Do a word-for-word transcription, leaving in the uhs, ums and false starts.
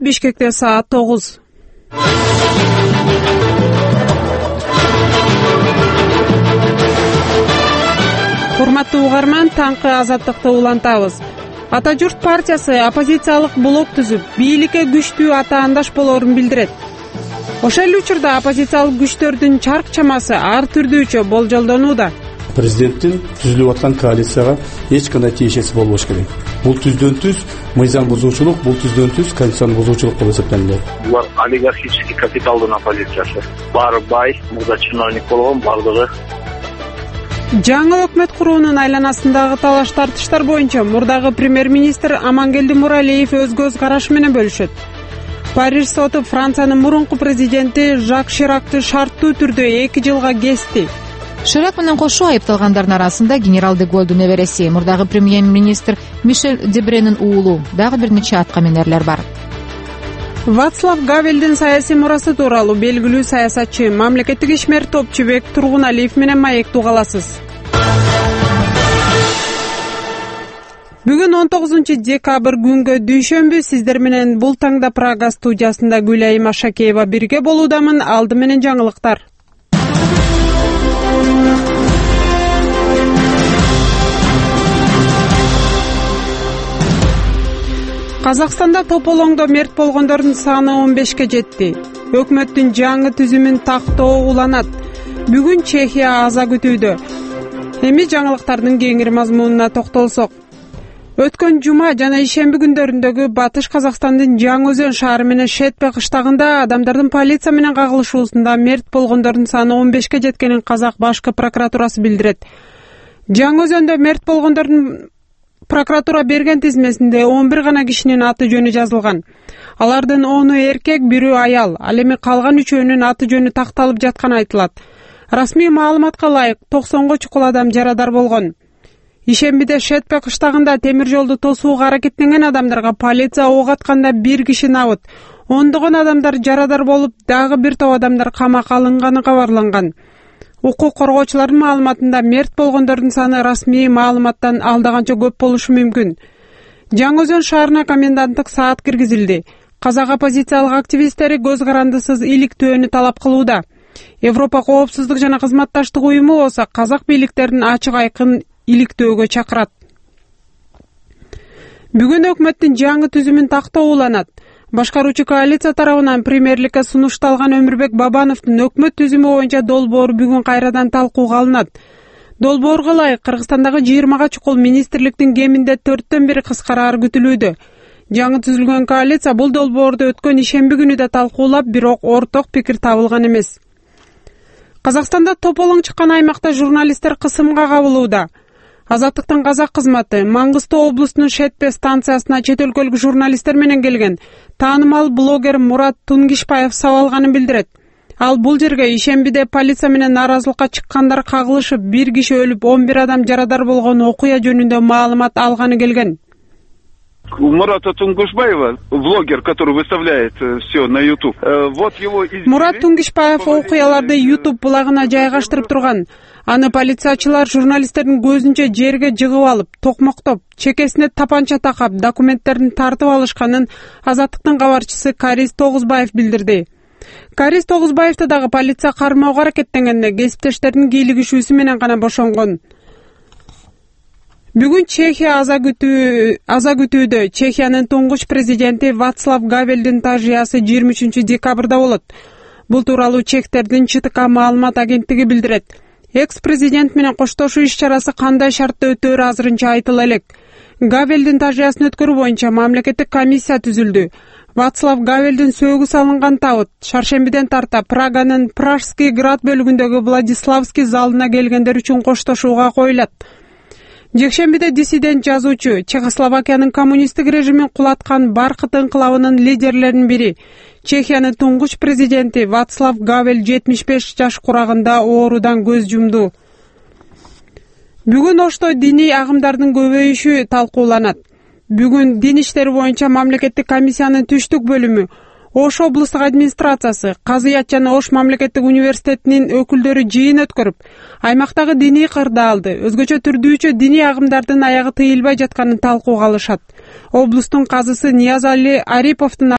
Бишкекте саат тогуз. Урматтуу угарман, таңкы азаттыкты улантабыз. Ата журт партиясы оппозициялык блок түзүп, бийликке күчтүү атаандаш болорун билдирет. Ошол эле учурда оппозициялык күчтөрдүн чарк чамасы ар түрдүүчө болжолдонууда. Президенттин түзүлүп аткан коалицияга эч кандай тиешеси болбош керек. Бул түздөн түз мыйзам бузуучулук, бул түздөн түз конституциянын бузуучулук болуп эсептелет. Булар олигархический капиталдын оппозициясы. Баары бай, мурда чиновник болгон, бардыгы. Жаңы өкмөт куруунун айланасындагы талаш тартыштар боюнча мурдагы премьер-министр Амангелди Муралиев өз көз карашы менен бөлүшөт. Париж соту Франциянын мурунку президенти Жак Ширакты шарттуу түрдө эки жылга кести. Ширак менен кошо айыпталгандардын арасында генерал де Голдун небереси, мурдагы премьер-министр Мишель Дебренин уулу, дагы бир нече аткаминерлер бар. Вацлав Гавелдин саясий мурасы тууралуу белгилүү саясатчы, мамлекеттик ишмер Топчубек Тургуналиев менен маектүү каласыз. Бүгүн он тогузунчу декабрь күнгө дүйшөмбү, сиздер менен бул таңда Прага студиясында Гүлайым Ашакеева бирге болуудамын. Алды менен жаңылыктар. Казакстанда тополоңдо мерт болгондордун саны он бешке жетти. Өкмөттүн жаңы түзүмүн тактоо уланат. Бүгүн Чехия аза күтүүдө. Эми жаңылыктардын кеңири мазмунуна токтолсок. Өткөн жума жана ишемби күндөрүндөгү Батыш Казакстандын Жаңы Өзөн шаары менен Шетпе кыштагында адамдардын полиция менен кагылышуусунда мерт болгондордун саны он бешке жеткенин Казак башкы прокуратурасы билдирет. Жаңы Өзөндө мерт болгондордун прокуратура берген тизмесинде он бир гана кишинин аты жөнү жазылган. Алардын ону эркек, бирөө аял, ал эми калган үчөөнүн аты жөнү такталып жатканы айтылат. Расмий маалыматка ылайык токсонго чукул адам жарадар болгон. Ишембиде Шетпе кыштагында темир жолду тосууга аракеттенген адамдарга полиция ок атканда бир киши набыт, ондогон адамдар жарадар болуп, дагы бир топ адамдар камакка алынганы кабарланган. Укук коргоочулардын маалыматында мерт болгондордун саны расмий маалыматтан алдаганча көп болушу мүмкүн. Жаңы Өзөн шаарына коменданттык саат киргизилди. Казак оппозициялык активисттери көз карандысыз иликтөөнү талап кылууда. Европа коопсуздук жана кызматташтык уюму болсо казак бийликтерин ачык айкын иликтөөгө чакырат. Бүгүн өкмөттүн жаңы түзүмүн тактоо уланат. Башкаруучу коалиция тарабынан премьерликке сунушталган Өмүрбек Бабановдун өкмөт түзүмү боюнча долбоору бүгүн кайрадан талкууга алынат. Долбоорго ылайык Кыргызстандагы жыйырмага чукул министрликтин кеминде төрттөн бири кыскараар күтүлүүдө. Жаңы түзүлгөн коалиция бул долбоорду өткөн ишемби күнү да талкуулап, бирок орток пикир табылган эмес. Казакстанда тополоң чыккан аймакта журналисттер кысымга кабылууда. Азаттыктын казак кызматы Маңгыстоо облусунун Шетпе станциясына чет өлкөлүк журналисттер менен келген таанымал блогер Мурат Тунгишбаев сабалганын билдирет. Ал бул жерге ишембиде полиция менен нааразылыкка чыккандар кагылышып, бир киши өлүп, он бир адам жарадар болгон окуя жөнүндө маалымат алганы келген. Мурата Тунгишбаева, блогер, который выставляет все на YouTube. Вот его избили. Мурат Тунгишбаев окуяларды YouTube булагына жайгаштырып турган. Аны полициячылар журналисттердин көзүнчө жерге жыгып алып, токмоктоп, чекесине тапанча такап, документтерин тартып алышканын Азаттыктын кабарчысы Карис Тогузбаев билдирди. Карис Тогузбаевди дагы полиция кармоого аракеттенгенде кесиптештердин кийлигишүүсү менен гана бошонгон. Бүгүн Чехия аза күтүү аза күтүүдө. Чехиянын туңгуч президенти Вацлав Гавелдин тажыясы жыйырма үчүнчү декабрда болот. Бул тууралуу чехтердин ЧТК маалымат агенттиги билдирет. Экс-президент менен коштошуу иш-чарасы кандай шартта өтөөрү азырынча айтыла элек. Гавелдин тажыясын өткөрүү боюнча мамлекеттик комиссия түзүлдү. Вацлав Гавелдин сөөгү салынган табыт шаршембиден тарта Праганын Пражский град бөлүгүндөгү Владиславский залына келгендер үчүн коштошууга коюлат. Жекшембиде диссидент жазуучу, Чехословакиянын коммунисттик режимин кулаткан Баркыт инкылабынын лидерлеринин бири, Чехиянын туңгуч президенти Вацлав Гавел жетимиш беш жаш курагында оорудан көз жумду. Бүгүн Ошто диний агымдардын көбөйүшү талкууланат. Бүгүн дин иштери боюнча мамлекеттик комиссиянын түштүк бөлүмү, Ош облустук администрациясы, Казыят жана Ош мамлекеттик университетинин өкүлдөрү жыйын өткөрүп, аймактагы диний кырды алды. Өзгөчө түрдүүчө диний агымдардын аягы тыйылбай жатканын талкууга алышат. Облустун казысы Ниязали Ариповдун